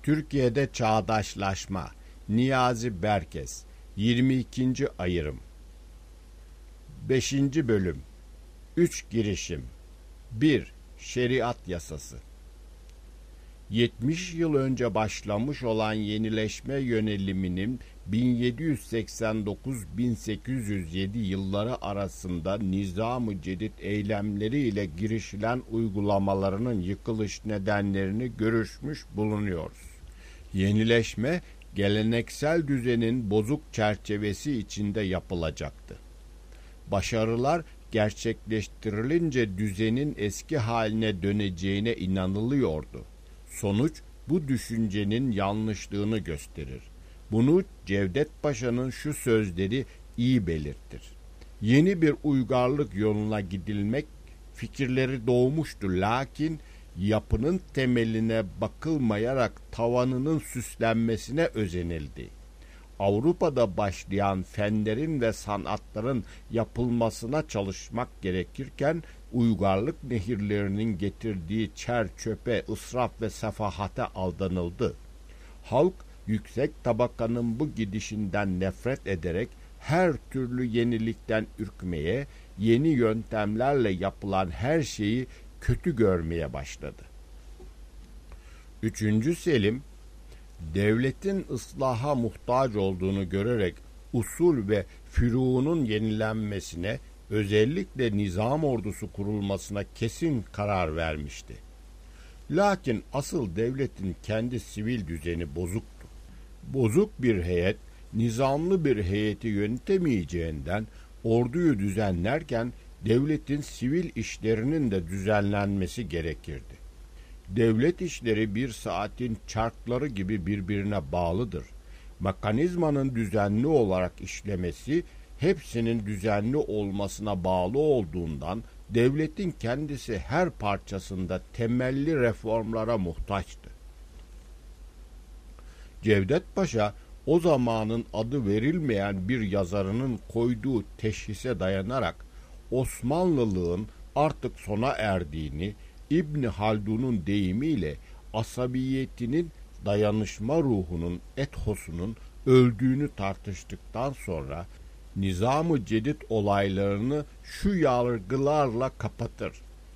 Türkiye'de Çağdaşlaşma. Niyazi Berkes. 22. Ayırım. 5. Bölüm. 3 Girişim. 1. Şeriat Yasası. 70 yıl önce başlamış olan yenileşme yöneliminin 1789-1807 yılları arasında Nizam-ı Cedid eylemleriyle girişilen uygulamalarının yıkılış nedenlerini görüşmüş bulunuyoruz. Yenileşme, geleneksel düzenin bozuk çerçevesi içinde yapılacaktı. Başarılar gerçekleştirilince düzenin eski haline döneceğine inanılıyordu. Sonuç bu düşüncenin yanlışlığını gösterir. Bunu Cevdet Paşa'nın şu sözleri iyi belirtir. Yeni bir uygarlık yoluna gidilmek fikirleri doğmuştu, lakin yapının temeline bakılmayarak tavanının süslenmesine özenildi. Avrupa'da başlayan fenlerin ve sanatların yapılmasına çalışmak gerekirken uygarlık nehirlerinin getirdiği çer çöpe, ısraf ve sefahate aldanıldı. Halk yüksek tabakanın bu gidişinden nefret ederek her türlü yenilikten ürkmeye, yeni yöntemlerle yapılan her şeyi kötü görmeye başladı. 3. Selim, devletin ıslaha muhtaç olduğunu görerek usul ve füruğunun yenilenmesine, özellikle nizam ordusu kurulmasına kesin karar vermişti. Lakin asıl devletin kendi sivil düzeni bozuktu. Bozuk bir heyet, nizamlı bir heyeti yönetemeyeceğinden orduyu düzenlerken devletin sivil işlerinin de düzenlenmesi gerekirdi. Devlet işleri bir saatin çarkları gibi birbirine bağlıdır. Mekanizmanın düzenli olarak işlemesi, hepsinin düzenli olmasına bağlı olduğundan devletin kendisi her parçasında temelli reformlara muhtaçtı. Cevdet Paşa, o zamanın adı verilmeyen bir yazarının koyduğu teşhise dayanarak Osmanlılığın artık sona erdiğini, İbn Haldun'un deyimiyle asabiyetinin, dayanışma ruhunun, ethosunun öldüğünü tartıştıktan sonra Nizam-ı Cedid olaylarını şu yargılarla kapatır.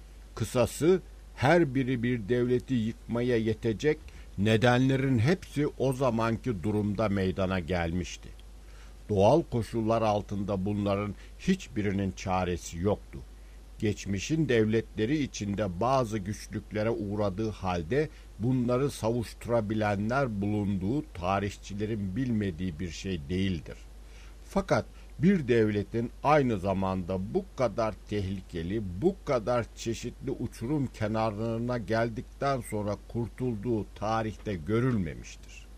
Kısası, her biri bir devleti yıkmaya yetecek nedenlerin hepsi o zamanki durumda meydana gelmişti. Doğal koşullar altında bunların hiçbirinin çaresi yoktu. Geçmişin devletleri içinde bazı güçlüklere uğradığı halde bunları savuşturabilenler bulunduğu tarihçilerin bilmediği bir şey değildir. Fakat bir devletin aynı zamanda bu kadar tehlikeli, bu kadar çeşitli uçurum kenarlarına geldikten sonra kurtulduğu tarihte görülmemiştir.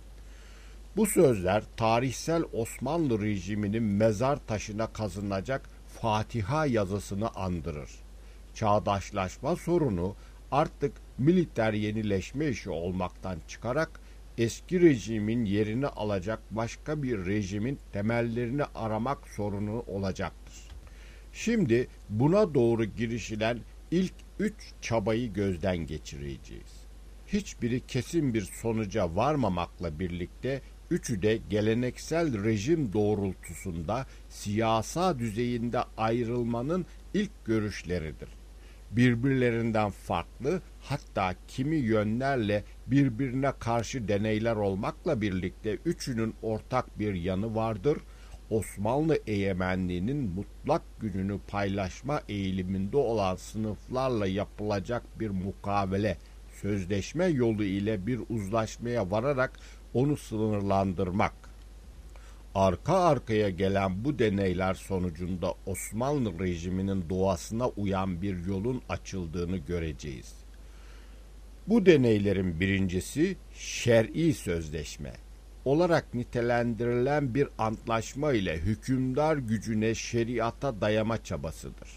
Bu sözler tarihsel Osmanlı rejiminin mezar taşına kazınacak Fatiha yazısını andırır. Çağdaşlaşma sorunu artık militer yenileşme işi olmaktan çıkarak eski rejimin yerini alacak başka bir rejimin temellerini aramak sorunu olacaktır. Şimdi buna doğru girişilen ilk 3 çabayı gözden geçireceğiz. Hiçbiri kesin bir sonuca varmamakla birlikte üçü de geleneksel rejim doğrultusunda siyasa düzeyinde ayrılmanın ilk görüşleridir. Birbirlerinden farklı, hatta kimi yönlerle birbirine karşı deneyler olmakla birlikte üçünün ortak bir yanı vardır. Osmanlı egemenliğinin mutlak gücünü paylaşma eğiliminde olan sınıflarla yapılacak bir mukavele, sözleşme yolu ile bir uzlaşmaya vararak onu sınırlandırmak. Arka arkaya gelen bu deneyler sonucunda Osmanlı rejiminin doğasına uyan bir yolun açıldığını göreceğiz. Bu deneylerin birincisi şer'i sözleşme olarak nitelendirilen bir antlaşma ile hükümdar gücüne, şeriata dayama çabasıdır.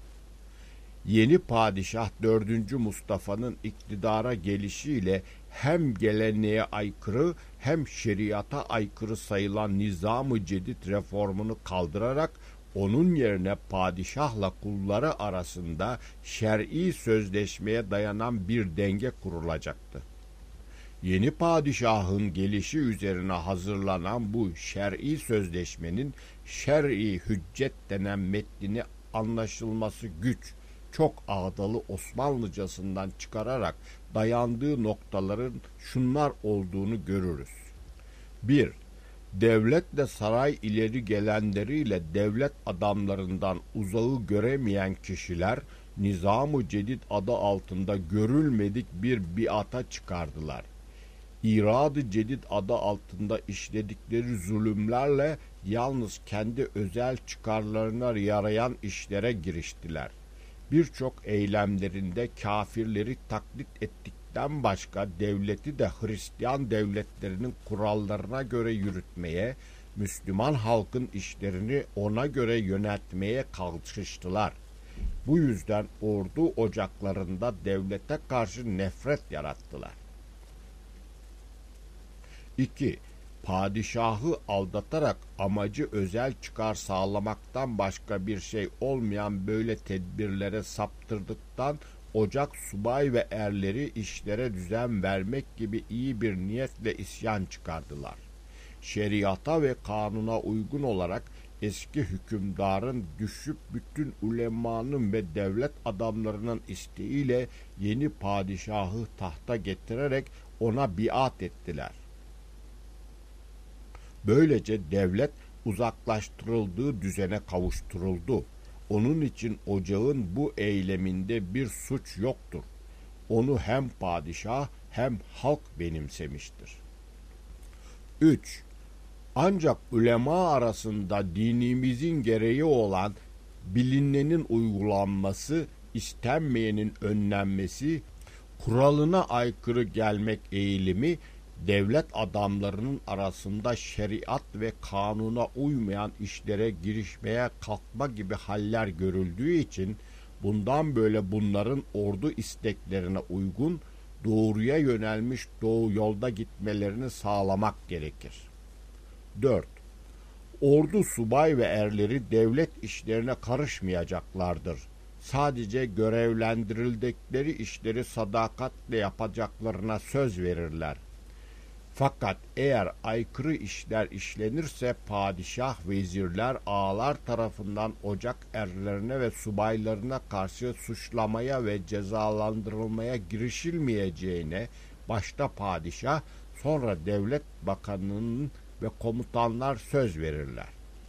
Yeni padişah 4. Mustafa'nın iktidara gelişiyle hem geleneğe aykırı hem şeriata aykırı sayılan Nizam-ı Cedid reformunu kaldırarak onun yerine padişahla kulları arasında şer'i sözleşmeye dayanan bir denge kurulacaktı. Yeni padişahın gelişi üzerine hazırlanan bu şer'i sözleşmenin şer'i hüccet denen metnini anlaşılması güç, çok ağdalı Osmanlıcasından çıkararak dayandığı noktaların şunlar olduğunu görürüz. 1. Devletle saray ileri gelenleriyle devlet adamlarından uzağı göremeyen kişiler Nizam-ı Cedid adı altında görülmedik bir biata çıkardılar. İrad-ı Cedid adı altında işledikleri zulümlerle yalnız kendi özel çıkarlarına yarayan işlere giriştiler. Birçok eylemlerinde kafirleri taklit ettikten başka devleti de Hristiyan devletlerinin kurallarına göre yürütmeye, Müslüman halkın işlerini ona göre yönetmeye kalkıştılar. Bu yüzden ordu ocaklarında devlete karşı nefret yarattılar. 2. Padişahı aldatarak amacı özel çıkar sağlamaktan başka bir şey olmayan böyle tedbirlere saptırdıktan ocak subay ve erleri işlere düzen vermek gibi iyi bir niyetle isyan çıkardılar. Şeriata ve kanuna uygun olarak eski hükümdarın düşüp bütün ulemanın ve devlet adamlarının isteğiyle yeni padişahı tahta getirerek ona biat ettiler. Böylece devlet uzaklaştırıldığı düzene kavuşturuldu. Onun için ocağın bu eyleminde bir suç yoktur. Onu hem padişah hem halk benimsemiştir. 3. Ancak ulema arasında dinimizin gereği olan bilinenin uygulanması, istenmeyenin önlenmesi, kuralına aykırı gelmek eğilimi, devlet adamlarının arasında şeriat ve kanuna uymayan işlere girişmeye kalkma gibi haller görüldüğü için bundan böyle bunların ordu isteklerine uygun doğruya yönelmiş doğu yolda gitmelerini sağlamak gerekir. 4. Ordu subay ve erleri devlet işlerine karışmayacaklardır. Sadece görevlendirildikleri işleri sadakatle yapacaklarına söz verirler. Fakat eğer aykırı işler işlenirse padişah, vezirler, ağalar tarafından ocak erlerine ve subaylarına karşı suçlamaya ve cezalandırılmaya girişilmeyeceğine başta padişah, sonra devlet bakanının ve komutanlar söz verirler.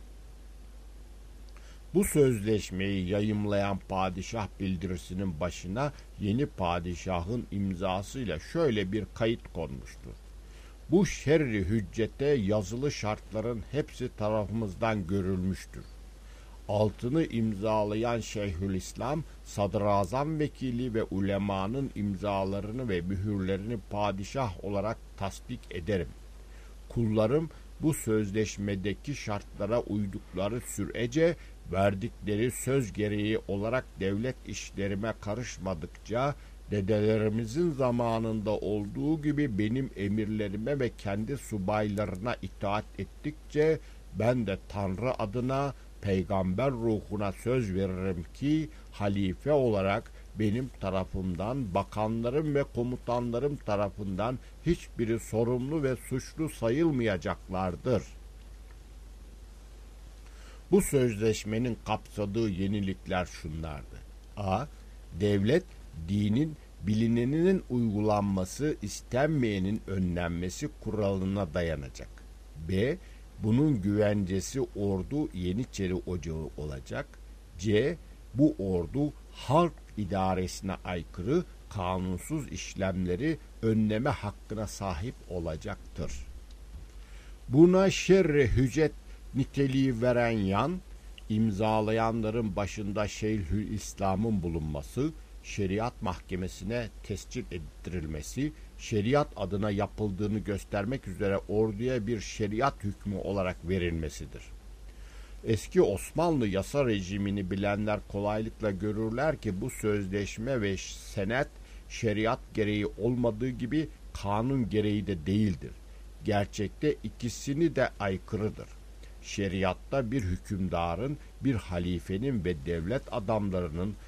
Bu sözleşmeyi yayımlayan padişah bildirisinin başına yeni padişahın imzasıyla şöyle bir kayıt konmuştur. Bu şerri hüccete yazılı şartların hepsi tarafımızdan görülmüştür. Altını imzalayan Şeyhülislam, Sadrazam Vekili ve ulemanın imzalarını ve mühürlerini padişah olarak tasdik ederim. Kullarım bu sözleşmedeki şartlara uydukları sürece verdikleri söz gereği olarak devlet işlerime karışmadıkça dedelerimizin zamanında olduğu gibi benim emirlerime ve kendi subaylarına itaat ettikçe ben de Tanrı adına peygamber ruhuna söz veririm ki halife olarak benim tarafımdan, bakanlarım ve komutanlarım tarafından hiçbiri sorumlu ve suçlu sayılmayacaklardır. Bu sözleşmenin kapsadığı yenilikler şunlardı. A. Devlet, dinin bilineninin uygulanması, istenmeyenin önlenmesi kuralına dayanacak. B. Bunun güvencesi ordu Yeniçeri Ocağı olacak. C. Bu ordu halk idaresine aykırı, kanunsuz işlemleri önleme hakkına sahip olacaktır. Buna şerre hüccet niteliği veren yan, imzalayanların başında Şeyhülislam'ın bulunması, şeriat mahkemesine tescil ettirilmesi, şeriat adına yapıldığını göstermek üzere orduya bir şeriat hükmü olarak verilmesidir. Eski Osmanlı yasa rejimini bilenler kolaylıkla görürler ki bu sözleşme ve senet şeriat gereği olmadığı gibi kanun gereği de değildir. Gerçekte ikisini de aykırıdır. Şeriatta bir hükümdarın, bir halifenin ve devlet adamlarının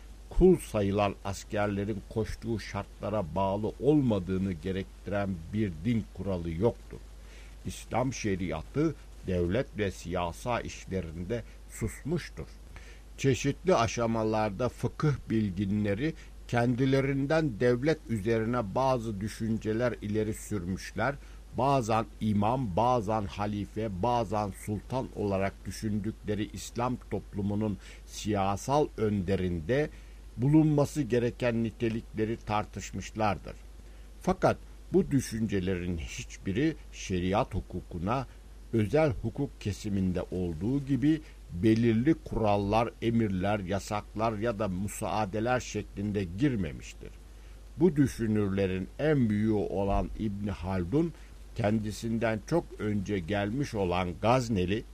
kul sayılan askerlerin koştuğu şartlara bağlı olmadığını gerektiren bir din kuralı yoktur. İslam şeriatı devlet ve siyasa işlerinde susmuştur. Çeşitli aşamalarda fıkıh bilginleri kendilerinden devlet üzerine bazı düşünceler ileri sürmüşler, bazen imam, bazen halife, bazen sultan olarak düşündükleri İslam toplumunun siyasal önderinde bulunması gereken nitelikleri tartışmışlardır. Fakat bu düşüncelerin hiçbiri şeriat hukukuna özel hukuk kesiminde olduğu gibi belirli kurallar, emirler, yasaklar ya da müsaadeler şeklinde girmemiştir. Bu düşünürlerin en büyüğü olan İbn Haldun, kendisinden çok önce gelmiş olan Gazneli,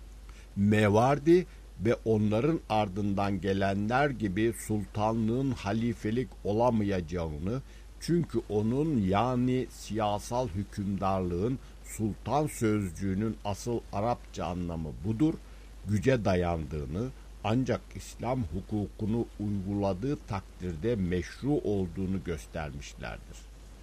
Mevardi ve onların ardından gelenler gibi sultanlığın halifelik olamayacağını, çünkü onun yani siyasal hükümdarlığın sultan sözcüğünün asıl Arapça anlamı budur, güce dayandığını, ancak İslam hukukunu uyguladığı takdirde meşru olduğunu göstermişlerdir.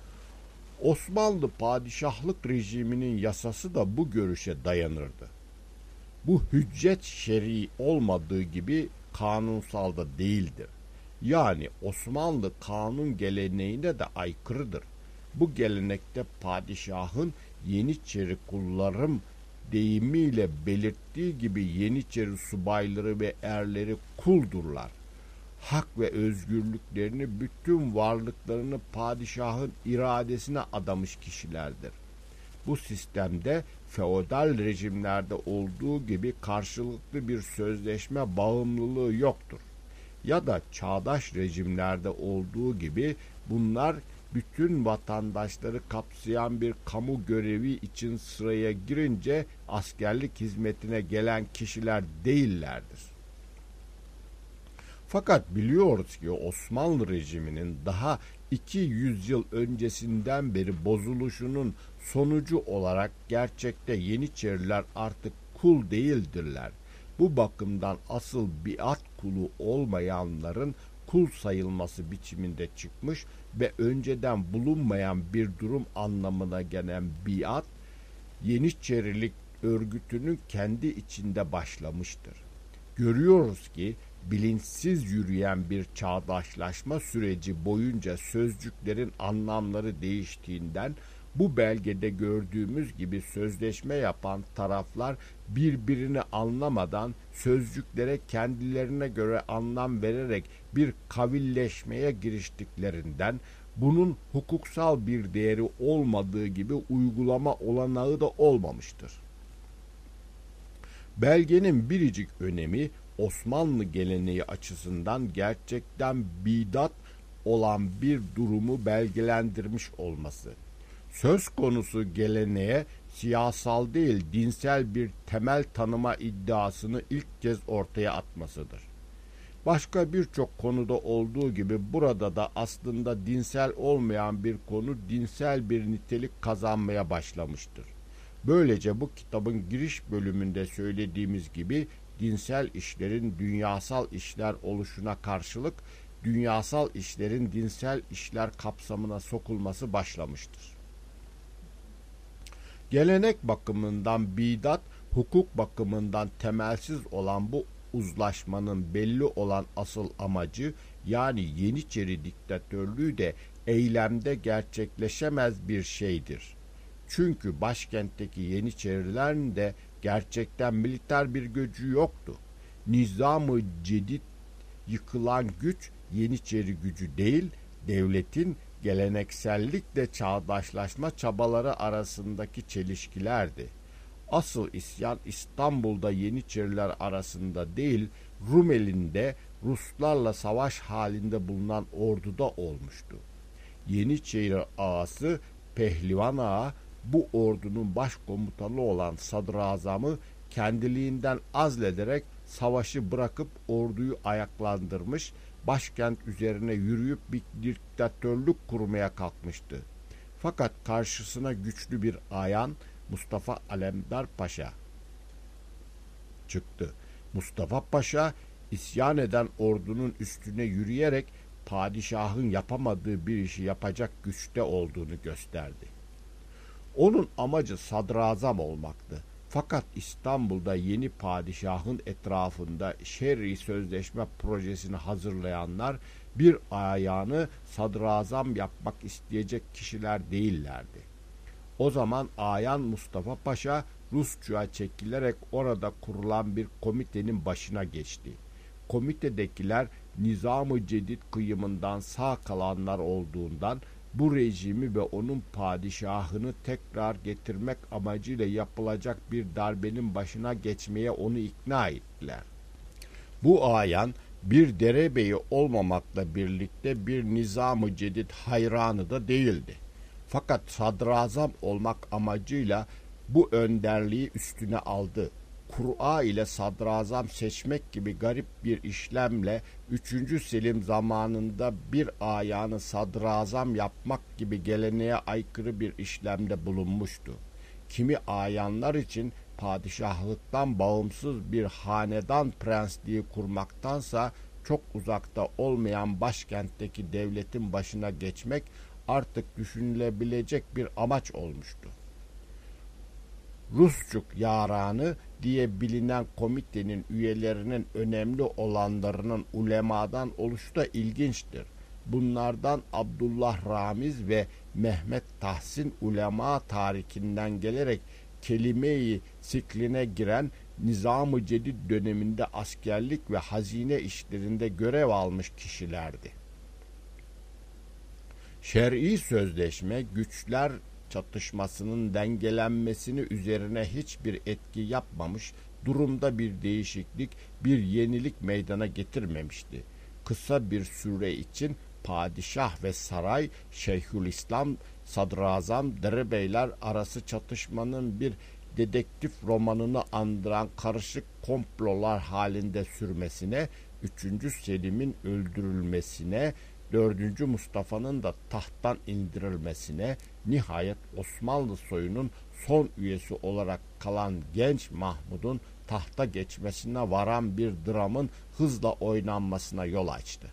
Osmanlı padişahlık rejiminin yasası da bu görüşe dayanırdı. Bu hüccet şer'i olmadığı gibi kanunsal da değildir. Yani Osmanlı kanun geleneğine de aykırıdır. Bu gelenekte padişahın Yeniçeri kullarım deyimiyle belirttiği gibi Yeniçeri subayları ve erleri kuldurlar. Hak ve özgürlüklerini, bütün varlıklarını padişahın iradesine adamış kişilerdir. Bu sistemde feodal rejimlerde olduğu gibi karşılıklı bir sözleşme bağımlılığı yoktur. Ya da çağdaş rejimlerde olduğu gibi bunlar bütün vatandaşları kapsayan bir kamu görevi için sıraya girince askerlik hizmetine gelen kişiler değillerdir. Fakat biliyoruz ki Osmanlı rejiminin daha 200 yıl öncesinden beri bozuluşunun sonucu olarak gerçekte Yeniçeriler artık kul değildirler. Bu bakımdan asıl biat kulu olmayanların kul sayılması biçiminde çıkmış ve önceden bulunmayan bir durum anlamına gelen biat, Yeniçerilik örgütünün kendi içinde başlamıştır. Görüyoruz ki bilinçsiz yürüyen bir çağdaşlaşma süreci boyunca sözcüklerin anlamları değiştiğinden bu belgede gördüğümüz gibi sözleşme yapan taraflar birbirini anlamadan sözcüklere kendilerine göre anlam vererek bir kavilleşmeye giriştiklerinden bunun hukuksal bir değeri olmadığı gibi uygulama olanağı da olmamıştır. Belgenin biricik önemi Osmanlı geleneği açısından gerçekten bidat olan bir durumu belgelendirmiş olması. Söz konusu geleneğe siyasal değil dinsel bir temel tanıma iddiasını ilk kez ortaya atmasıdır. Başka birçok konuda olduğu gibi burada da aslında dinsel olmayan bir konu dinsel bir nitelik kazanmaya başlamıştır. Böylece bu kitabın giriş bölümünde söylediğimiz gibi dinsel işlerin dünyasal işler oluşuna karşılık dünyasal işlerin dinsel işler kapsamına sokulması başlamıştır. Gelenek bakımından bidat, hukuk bakımından temelsiz olan bu uzlaşmanın belli olan asıl amacı, yani Yeniçeri diktatörlüğü de eylemde gerçekleşemez bir şeydir. Çünkü başkentteki Yeniçerilerin de gerçekten militer bir gücü yoktu. Nizam-ı Cedid yıkılan güç Yeniçeri gücü değil, devletin geleneksellikle çağdaşlaşma çabaları arasındaki çelişkilerdi. Asıl isyan İstanbul'da Yeniçeriler arasında değil, Rumeli'nde Ruslarla savaş halinde bulunan orduda olmuştu. Yeniçeri ağası Pehlivan Ağa, bu ordunun başkomutanı olan sadrazamı kendiliğinden azlederek savaşı bırakıp orduyu ayaklandırmış, başkent üzerine yürüyüp bir diktatörlük kurmaya kalkmıştı. Fakat karşısına güçlü bir ayan Mustafa Alemdar Paşa çıktı. Mustafa Paşa İsyan eden ordunun üstüne yürüyerek padişahın yapamadığı bir işi yapacak güçte olduğunu gösterdi. Onun amacı sadrazam olmaktı. Fakat İstanbul'da yeni padişahın etrafında şer'i sözleşme projesini hazırlayanlar bir ayağını sadrazam yapmak isteyecek kişiler değillerdi. O zaman Ayan Mustafa Paşa Rusçuğa çekilerek orada kurulan bir komitenin başına geçti. Komitedekiler Nizam-ı Cedid kıyımından sağ kalanlar olduğundan bu rejimi ve onun padişahını tekrar getirmek amacıyla yapılacak bir darbenin başına geçmeye onu ikna ettiler. Bu ayan bir derebeyi olmamakla birlikte bir Nizam-ı Cedid hayranı da değildi. Fakat sadrazam olmak amacıyla bu önderliği üstüne aldı. Kur'a ile sadrazam seçmek gibi garip bir işlemle 3. Selim zamanında bir ayanı sadrazam yapmak gibi geleneğe aykırı bir işlemde bulunmuştu. Kimi ayanlar için padişahlıktan bağımsız bir hanedan prensliği kurmaktansa çok uzakta olmayan başkentteki devletin başına geçmek artık düşünülebilecek bir amaç olmuştu. Rusçuk yaranı diye bilinen komitenin üyelerinin önemli olanlarının ulemadan oluşu da ilginçtir. Bunlardan Abdullah Ramiz ve Mehmet Tahsin ulema tarihinden gelerek kelime-i sikline giren Nizam-ı Cedid döneminde askerlik ve hazine işlerinde görev almış kişilerdi. Şer'i sözleşme güçler çatışmasının dengelenmesini üzerine hiçbir etki yapmamış, durumda bir değişiklik, bir yenilik meydana getirmemişti. Kısa bir süre için padişah ve saray, Şeyhülislam, sadrazam, derebeyler arası çatışmanın bir dedektif romanını andıran karışık komplolar halinde sürmesine, 3. Selim'in öldürülmesine, 4. Mustafa'nın da tahttan indirilmesine, nihayet Osmanlı soyunun son üyesi olarak kalan genç Mahmud'un tahta geçmesine varan bir dramın hızla oynanmasına yol açtı.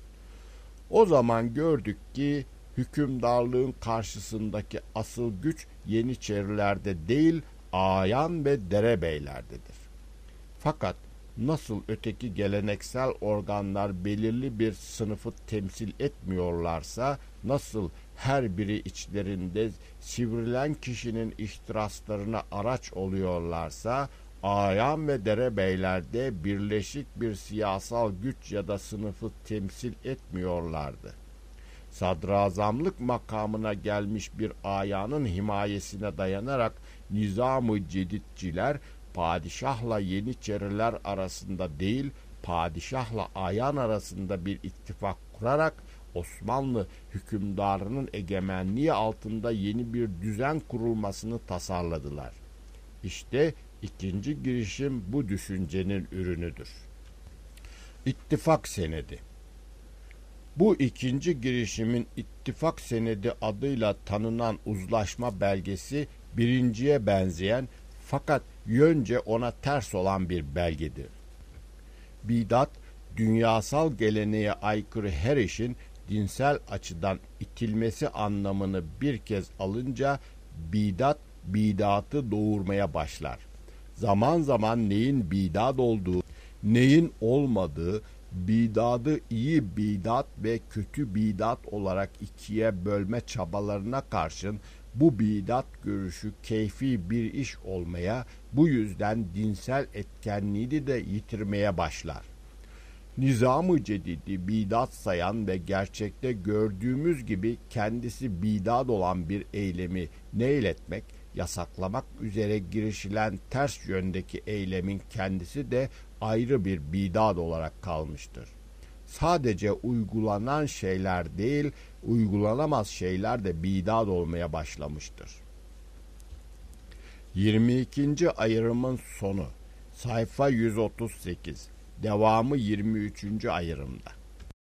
O zaman gördük ki hükümdarlığın karşısındaki asıl güç Yeniçerilerde değil, ayan ve derebeylerdedir. Fakat nasıl öteki geleneksel organlar belirli bir sınıfı temsil etmiyorlarsa, nasıl her biri içlerinde sivrilen kişinin ihtiraslarına araç oluyorlarsa, ayan ve derebeylerde birleşik bir siyasal güç ya da sınıfı temsil etmiyorlardı. Sadrazamlık makamına gelmiş bir ayanın himayesine dayanarak Nizam-ı Cedidciler, padişahla Yeniçeriler arasında değil, padişahla ayan arasında bir ittifak kurarak Osmanlı hükümdarının egemenliği altında yeni bir düzen kurulmasını tasarladılar. İşte ikinci girişim bu düşüncenin ürünüdür. İttifak senedi. Bu ikinci girişimin ittifak senedi adıyla tanınan uzlaşma belgesi birinciye benzeyen fakat yönce ona ters olan bir belgedir. Bidat, dünyasal geleneğe aykırı her işin dinsel açıdan itilmesi anlamını bir kez alınca bidat, bidatı doğurmaya başlar. Zaman zaman neyin bidat olduğu, neyin olmadığı, bidadı iyi bidat ve kötü bidat olarak ikiye bölme çabalarına karşın bu bidat görüşü keyfi bir iş olmaya, bu yüzden dinsel etkenliğini de yitirmeye başlar. Nizam-ı Cedid'i bidat sayan ve gerçekte gördüğümüz gibi kendisi bidat olan bir eylemi neyletmek, yasaklamak üzere girişilen ters yöndeki eylemin kendisi de ayrı bir bidat olarak kalmıştır. Sadece uygulanan şeyler değil, uygulanamaz şeyler de bidat olmaya başlamıştır. 22. ayrımın sonu, sayfa 138, devamı 23. ayrımda.